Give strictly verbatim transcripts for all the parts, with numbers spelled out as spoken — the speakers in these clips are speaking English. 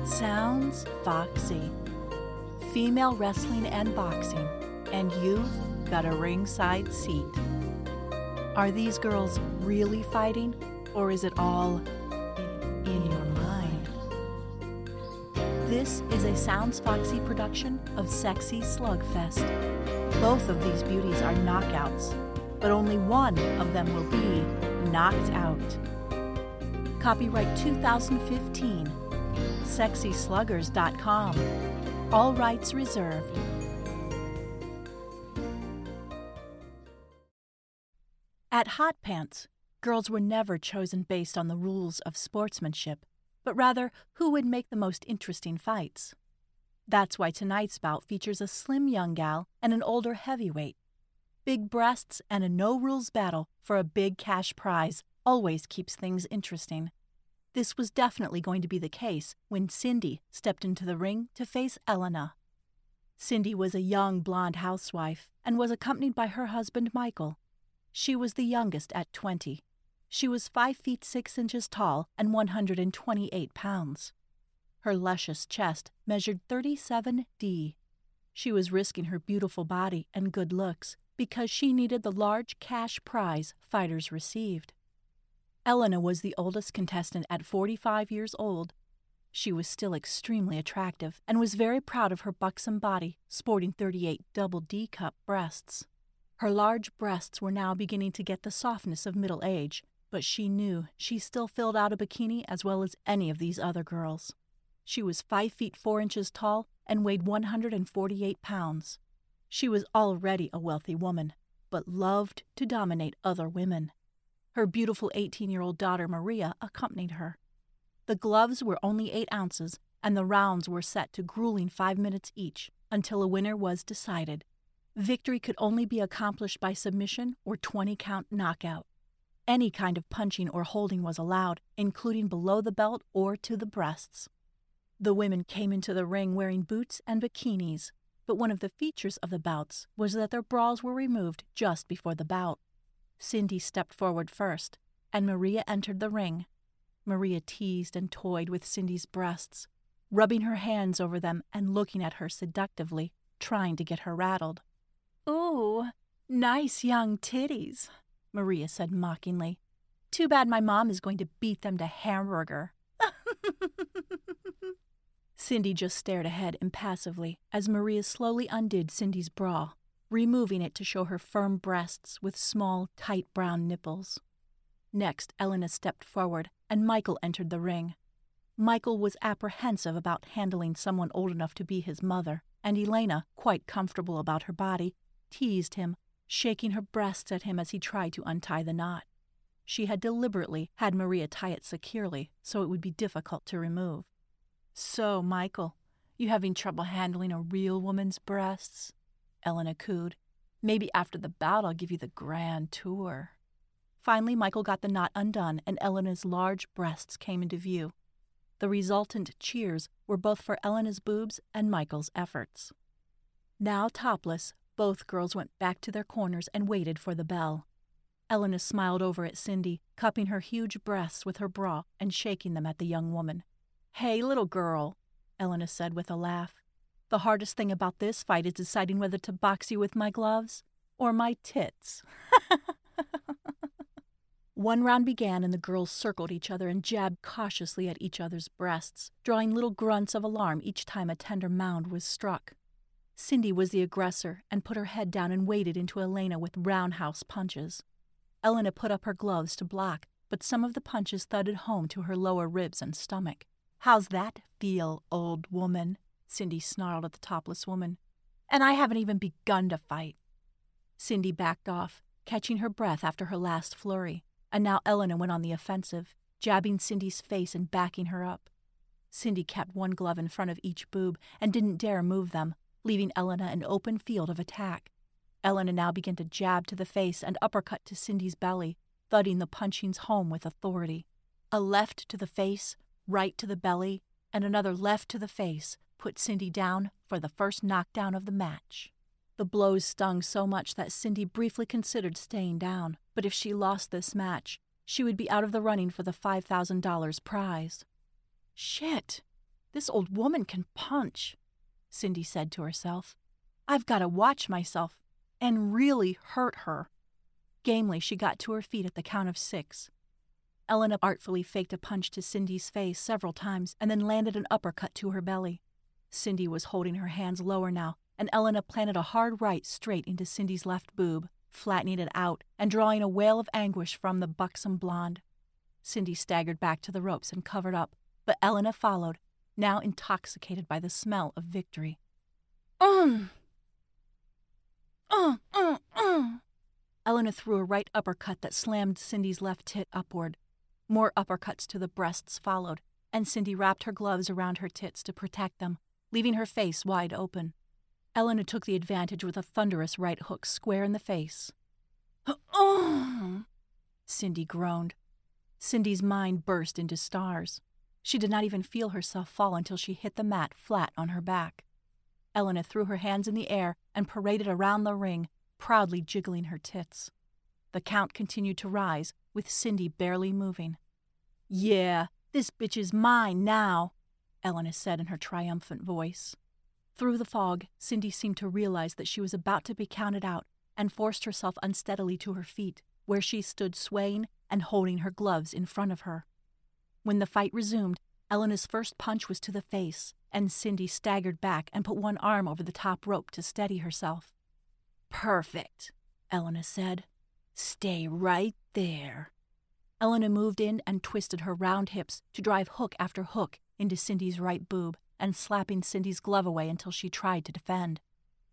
Sounds foxy. Female wrestling and boxing, and you've got a ringside seat. Are these girls really fighting, or is it all in your mind? This is a Sounds Foxy production of Sexy Slugfest. Both of these beauties are knockouts, but only one of them will be knocked out. Copyright two thousand fifteen. sexy sluggers dot com. All rights reserved. At Hot Pants, girls were never chosen based on the rules of sportsmanship, but rather who would make the most interesting fights. That's why tonight's bout features a slim young gal and an older heavyweight. Big breasts and a no-rules battle for a big cash prize always keeps things interesting. This was definitely going to be the case when Cindy stepped into the ring to face Elena. Cindy was a young blonde housewife and was accompanied by her husband Michael. She was the youngest at twenty. She was five feet six inches tall and one hundred twenty-eight pounds. Her luscious chest measured thirty-seven D. She was risking her beautiful body and good looks because she needed the large cash prize fighters received. Elena was the oldest contestant at forty-five years old. She was still extremely attractive and was very proud of her buxom body, sporting thirty-eight double D cup breasts. Her large breasts were now beginning to get the softness of middle age, but she knew she still filled out a bikini as well as any of these other girls. She was five feet four inches tall and weighed one hundred forty-eight pounds. She was already a wealthy woman, but loved to dominate other women. Her beautiful eighteen-year-old daughter Maria accompanied her. The gloves were only eight ounces, and the rounds were set to grueling five minutes each until a winner was decided. Victory could only be accomplished by submission or twenty-count knockout. Any kind of punching or holding was allowed, including below the belt or to the breasts. The women came into the ring wearing boots and bikinis, but one of the features of the bouts was that their bras were removed just before the bout. Cindy stepped forward first, and Maria entered the ring. Maria teased and toyed with Cindy's breasts, rubbing her hands over them and looking at her seductively, trying to get her rattled. "Ooh, nice young titties," Maria said mockingly. "Too bad my mom is going to beat them to hamburger." Cindy just stared ahead impassively as Maria slowly undid Cindy's bra, removing it to show her firm breasts with small, tight brown nipples. Next, Elena stepped forward, and Michael entered the ring. Michael was apprehensive about handling someone old enough to be his mother, and Elena, quite comfortable about her body, teased him, shaking her breasts at him as he tried to untie the knot. She had deliberately had Maria tie it securely so it would be difficult to remove. "So, Michael, you having trouble handling a real woman's breasts?" Elena cooed. "Maybe after the bout I'll give you the grand tour." Finally, Michael got the knot undone and Elena's large breasts came into view. The resultant cheers were both for Elena's boobs and Michael's efforts. Now topless, both girls went back to their corners and waited for the bell. Elena smiled over at Cindy, cupping her huge breasts with her bra and shaking them at the young woman. "Hey, little girl," Elena said with a laugh. "The hardest thing about this fight is deciding whether to box you with my gloves or my tits." One round began and the girls circled each other and jabbed cautiously at each other's breasts, drawing little grunts of alarm each time a tender mound was struck. Cindy was the aggressor and put her head down and waded into Elena with roundhouse punches. Elena put up her gloves to block, but some of the punches thudded home to her lower ribs and stomach. "How's that feel, old woman?" Cindy snarled at the topless woman. "And I haven't even begun to fight." Cindy backed off, catching her breath after her last flurry, and now Elena went on the offensive, jabbing Cindy's face and backing her up. Cindy kept one glove in front of each boob and didn't dare move them, leaving Elena an open field of attack. Elena now began to jab to the face and uppercut to Cindy's belly, thudding the punchings home with authority. A left to the face, right to the belly, and another left to the face put Cindy down for the first knockdown of the match. The blows stung so much that Cindy briefly considered staying down, but if she lost this match, she would be out of the running for the five thousand dollars prize. "Shit!" This old woman can punch, Cindy said to herself. I've got to watch myself and really hurt her. Gamely, she got to her feet at the count of six. Elena artfully faked a punch to Cindy's face several times and then landed an uppercut to her belly. Cindy was holding her hands lower now, and Elena planted a hard right straight into Cindy's left boob, flattening it out and drawing a wail of anguish from the buxom blonde. Cindy staggered back to the ropes and covered up, but Elena followed, now intoxicated by the smell of victory. Um! Uh, uh, uh. Elena threw a right uppercut that slammed Cindy's left tit upward. More uppercuts to the breasts followed, and Cindy wrapped her gloves around her tits to protect them, leaving her face wide open. Elena took the advantage with a thunderous right hook square in the face. Oh! Cindy groaned. Cindy's mind burst into stars. She did not even feel herself fall until she hit the mat flat on her back. Elena threw her hands in the air and paraded around the ring, proudly jiggling her tits. The count continued to rise, with Cindy barely moving. Yeah, this bitch is mine now, Elena said in her triumphant voice. Through the fog, Cindy seemed to realize that she was about to be counted out and forced herself unsteadily to her feet, where she stood swaying and holding her gloves in front of her. When the fight resumed, Elena's first punch was to the face, and Cindy staggered back and put one arm over the top rope to steady herself. Perfect, Elena said. Stay right there. Elena moved in and twisted her round hips to drive hook after hook into Cindy's right boob and slapping Cindy's glove away until she tried to defend.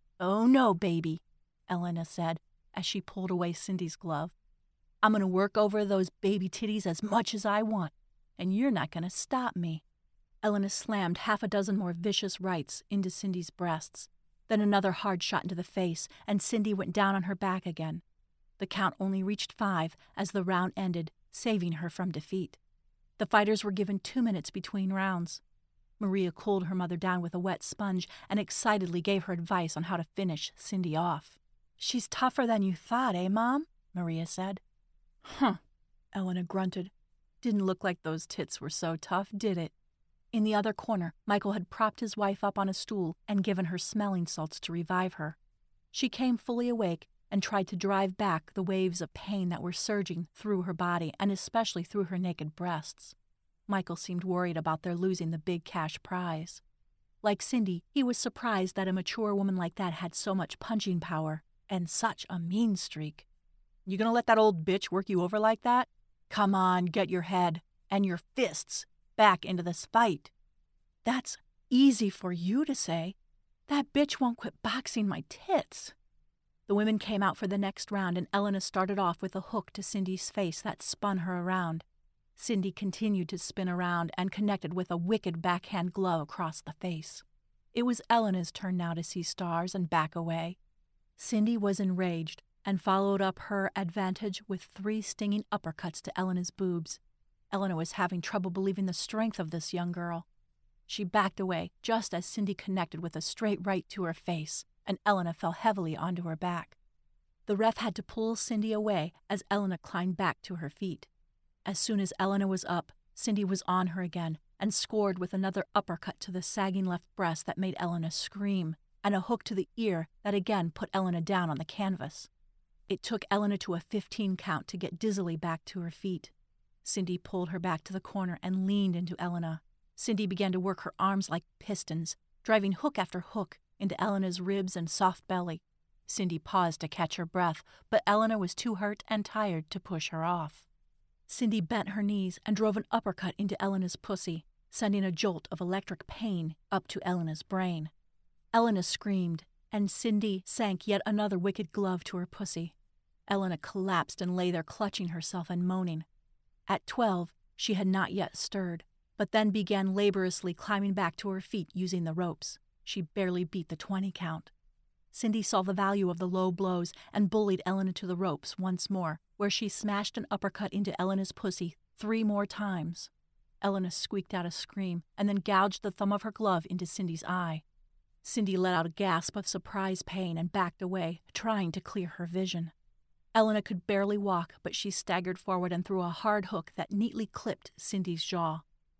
Oh no, baby, Elena said as she pulled away Cindy's glove. I'm going to work over those baby titties as much as I want, and you're not going to stop me. Elena slammed half a dozen more vicious rights into Cindy's breasts, then another hard shot into the face, and Cindy went down on her back again. The count only reached five as the round ended, saving her from defeat. The fighters were given two minutes between rounds. Maria cooled her mother down with a wet sponge and excitedly gave her advice on how to finish Cindy off. She's tougher than you thought, eh, Mom? Maria said. Huh, Elena grunted. Didn't look like those tits were so tough, did it? In the other corner, Michael had propped his wife up on a stool and given her smelling salts to revive her. She came fully awake and tried to drive back the waves of pain that were surging through her body and especially through her naked breasts. Michael seemed worried about their losing the big cash prize. Like Cindy, he was surprised that a mature woman like that had so much punching power and such a mean streak. You gonna let that old bitch work you over like that? Come on, get your head and your fists back into this fight. That's easy for you to say. That bitch won't quit boxing my tits. The women came out for the next round, and Elena started off with a hook to Cindy's face that spun her around. Cindy continued to spin around and connected with a wicked backhand glove across the face. It was Elena's turn now to see stars and back away. Cindy was enraged and followed up her advantage with three stinging uppercuts to Elena's boobs. Elena was having trouble believing the strength of this young girl. She backed away just as Cindy connected with a straight right to her face, and Elena fell heavily onto her back. The ref had to pull Cindy away as Elena climbed back to her feet. As soon as Elena was up, Cindy was on her again and scored with another uppercut to the sagging left breast that made Elena scream, and a hook to the ear that again put Elena down on the canvas. It took Elena to a fifteen count to get dizzily back to her feet. Cindy pulled her back to the corner and leaned into Elena. Cindy began to work her arms like pistons, driving hook after hook into Elena's ribs and soft belly. Cindy paused to catch her breath, but Elena was too hurt and tired to push her off. Cindy bent her knees and drove an uppercut into Elena's pussy, sending a jolt of electric pain up to Elena's brain. Elena screamed, and Cindy sank yet another wicked glove to her pussy. Elena collapsed and lay there clutching herself and moaning. At twelve, she had not yet stirred, but then began laboriously climbing back to her feet using the ropes. She barely beat the twenty count. Cindy saw the value of the low blows and bullied Elena to the ropes once more, where she smashed an uppercut into Elena's pussy three more times. Elena squeaked out a scream and then gouged the thumb of her glove into Cindy's eye. Cindy let out a gasp of surprise pain and backed away, trying to clear her vision. Elena could barely walk, but she staggered forward and threw a hard hook that neatly clipped Cindy's jaw.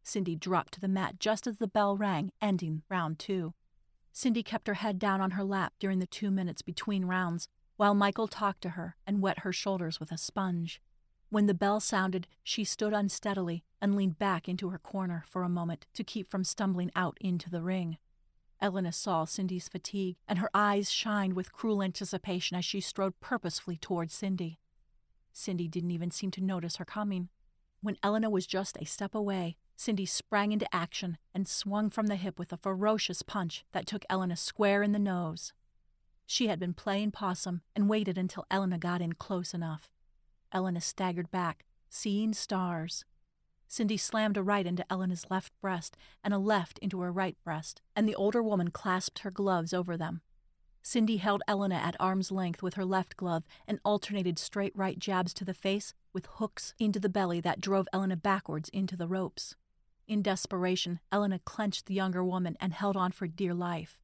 Cindy dropped to the mat just as the bell rang, ending round two. Cindy kept her head down on her lap during the two minutes between rounds, while Michael talked to her and wet her shoulders with a sponge. When the bell sounded, she stood unsteadily and leaned back into her corner for a moment to keep from stumbling out into the ring. Elena saw Cindy's fatigue, and her eyes shined with cruel anticipation as she strode purposefully towards Cindy. Cindy didn't even seem to notice her coming. When Elena was just a step away, Cindy sprang into action and swung from the hip with a ferocious punch that took Elena square in the nose. She had been playing possum and waited until Elena got in close enough. Elena staggered back, seeing stars. Cindy slammed a right into Elena's left breast and a left into her right breast, and the older woman clasped her gloves over them. Cindy held Elena at arm's length with her left glove and alternated straight right jabs to the face with hooks into the belly that drove Elena backwards into the ropes. In desperation, Elena clenched the younger woman and held on for dear life.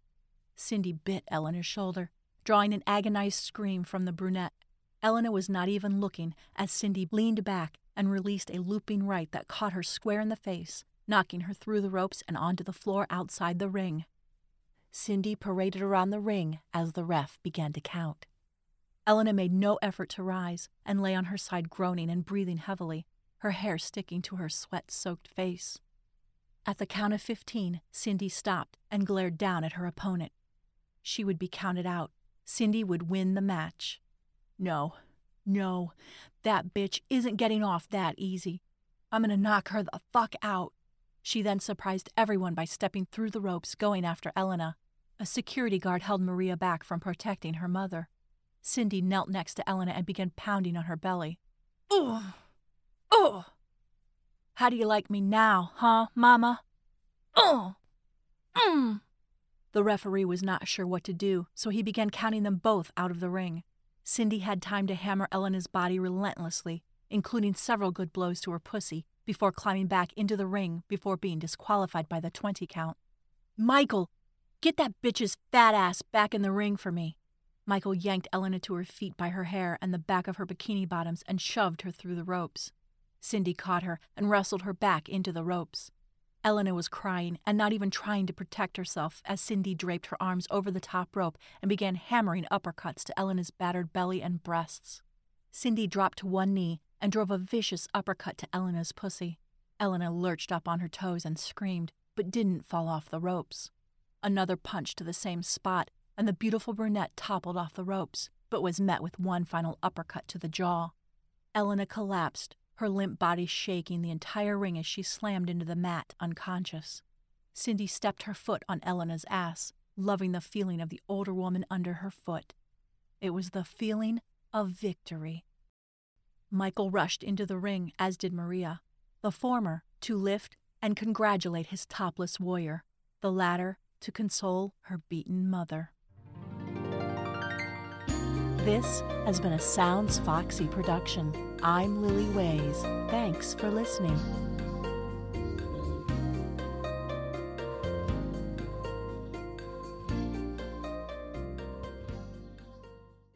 Cindy bit Elena's shoulder, drawing an agonized scream from the brunette. Elena was not even looking as Cindy leaned back and released a looping right that caught her square in the face, knocking her through the ropes and onto the floor outside the ring. Cindy paraded around the ring as the ref began to count. Elena made no effort to rise and lay on her side groaning and breathing heavily, her hair sticking to her sweat-soaked face. At the count of fifteen, Cindy stopped and glared down at her opponent. She would be counted out. Cindy would win the match. No, no, that bitch isn't getting off that easy. I'm gonna knock her the fuck out. She then surprised everyone by stepping through the ropes, going after Elena. A security guard held Maria back from protecting her mother. Cindy knelt next to Elena and began pounding on her belly. Ugh! Ugh! How do you like me now, huh, Mama? Ugh! Mm! The referee was not sure what to do, so he began counting them both out of the ring. Cindy had time to hammer Elena's body relentlessly, including several good blows to her pussy, before climbing back into the ring before being disqualified by the twenty count. Michael, get that bitch's fat ass back in the ring for me. Michael yanked Elena to her feet by her hair and the back of her bikini bottoms and shoved her through the ropes. Cindy caught her and wrestled her back into the ropes. Elena was crying and not even trying to protect herself as Cindy draped her arms over the top rope and began hammering uppercuts to Elena's battered belly and breasts. Cindy dropped to one knee and drove a vicious uppercut to Elena's pussy. Elena lurched up on her toes and screamed, but didn't fall off the ropes. Another punch to the same spot, and the beautiful brunette toppled off the ropes, but was met with one final uppercut to the jaw. Elena collapsed, her limp body shaking the entire ring as she slammed into the mat, unconscious. Cindy stepped her foot on Elena's ass, loving the feeling of the older woman under her foot. It was the feeling of victory. Michael rushed into the ring, as did Maria, the former to lift and congratulate his topless warrior, the latter to console her beaten mother. This has been a Sounds Foxy production. I'm Lily Ways. Thanks for listening.